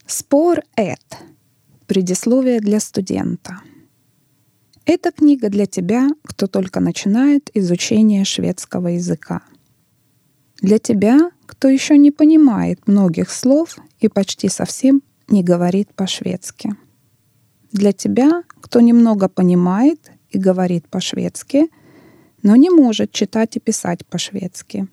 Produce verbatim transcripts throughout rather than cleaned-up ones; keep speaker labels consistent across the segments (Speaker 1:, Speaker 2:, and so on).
Speaker 1: Спор Эд. Предисловие для студента. Эта книга для тебя, кто только начинает изучение шведского языка. Для тебя, кто еще не понимает многих слов и почти совсем не говорит по-шведски. Для тебя, кто немного понимает и говорит по-шведски, но не может читать и писать по-шведски.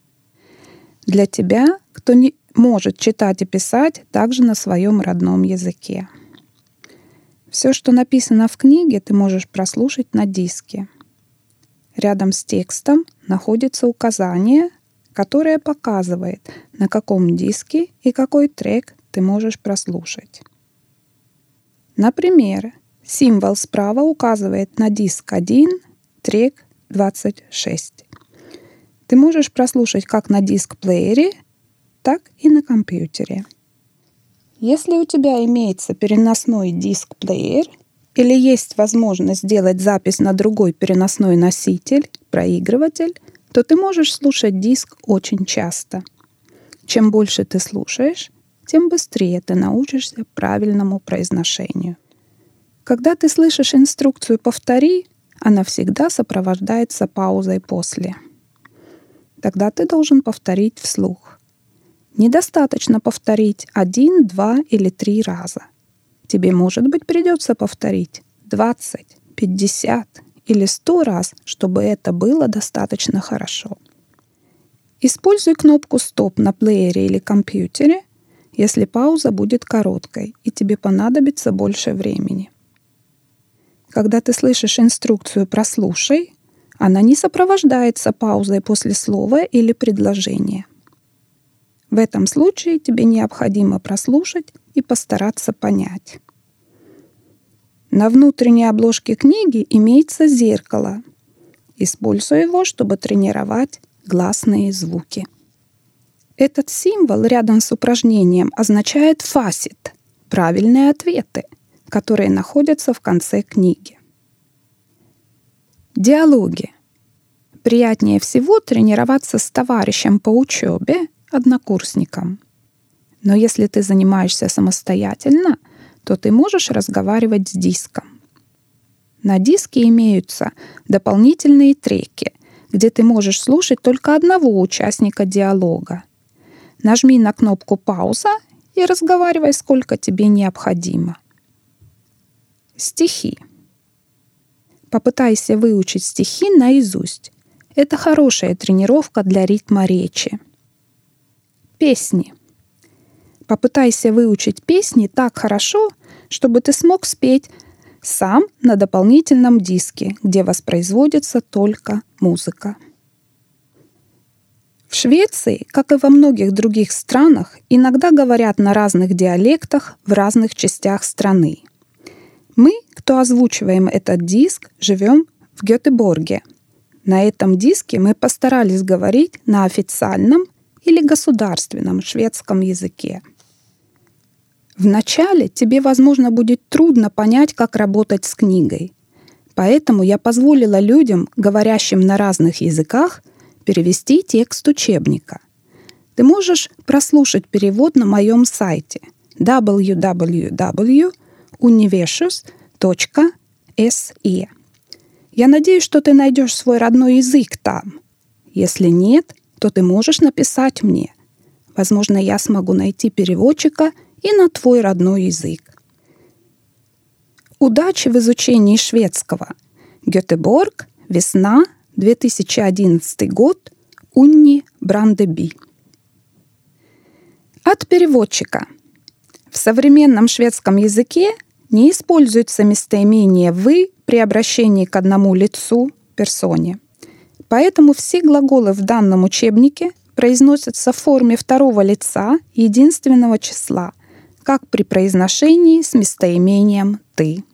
Speaker 1: Для тебя, кто не может читать и писать также на своем родном языке. Все, что написано в книге, ты можешь прослушать на диске. Рядом с текстом находится указание, которое показывает, на каком диске и какой трек ты можешь прослушать. Например, символ справа указывает на диск один, трек двадцать шесть. Ты можешь прослушать как на диск-плеере, так и на компьютере. Если у тебя имеется переносной диск-плеер или есть возможность сделать запись на другой переносной носитель, проигрыватель, то ты можешь слушать диск очень часто. Чем больше ты слушаешь, тем быстрее ты научишься правильному произношению. Когда ты слышишь инструкцию «повтори», она всегда сопровождается паузой после. Тогда ты должен повторить вслух. Недостаточно повторить один, два или три раза. Тебе, может быть, придется повторить двадцать, пятьдесят или сто раз, чтобы это было достаточно хорошо. Используй кнопку «Стоп» на плеере или компьютере, если пауза будет короткой и тебе понадобится больше времени. Когда ты слышишь инструкцию «Прослушай», она не сопровождается паузой после слова или предложения. В этом случае тебе необходимо прослушать и постараться понять. На внутренней обложке книги имеется зеркало. Используй его, чтобы тренировать гласные звуки. Этот символ рядом с упражнением означает фасит – правильные ответы, которые находятся в конце книги. Диалоги. Приятнее всего тренироваться с товарищем по учебе, однокурсником. Но если ты занимаешься самостоятельно, то ты можешь разговаривать с диском. На диске имеются дополнительные треки, где ты можешь слушать только одного участника диалога. Нажми на кнопку «Пауза» и разговаривай, сколько тебе необходимо. Стихи. Попытайся выучить стихи наизусть. Это хорошая тренировка для ритма речи. Песни. Попытайся выучить песни так хорошо, чтобы ты смог спеть сам на дополнительном диске, где воспроизводится только музыка. В Швеции, как и во многих других странах, иногда говорят на разных диалектах в разных частях страны. Мы, кто озвучиваем этот диск, живем в Гетеборге. На этом диске мы постарались говорить на официальном или государственном шведском языке. Вначале тебе, возможно, будет трудно понять, как работать с книгой. Поэтому я позволила людям, говорящим на разных языках, перевести текст учебника. Ты можешь прослушать перевод на моем сайте дабл ю дабл ю дабл ю точка universus точка эс и. Я надеюсь, что ты найдешь свой родной язык там. Если нет, то ты можешь написать мне. Возможно, я смогу найти переводчика и на твой родной язык. Удачи в изучении шведского. Гетеборг, весна, две тысячи одиннадцатый год, Унни Брандеби. От переводчика. В современном шведском языке не используется местоимение «вы» при обращении к одному лицу, персоне. Поэтому все глаголы в данном учебнике произносятся в форме второго лица единственного числа, как при произношении с местоимением «ты».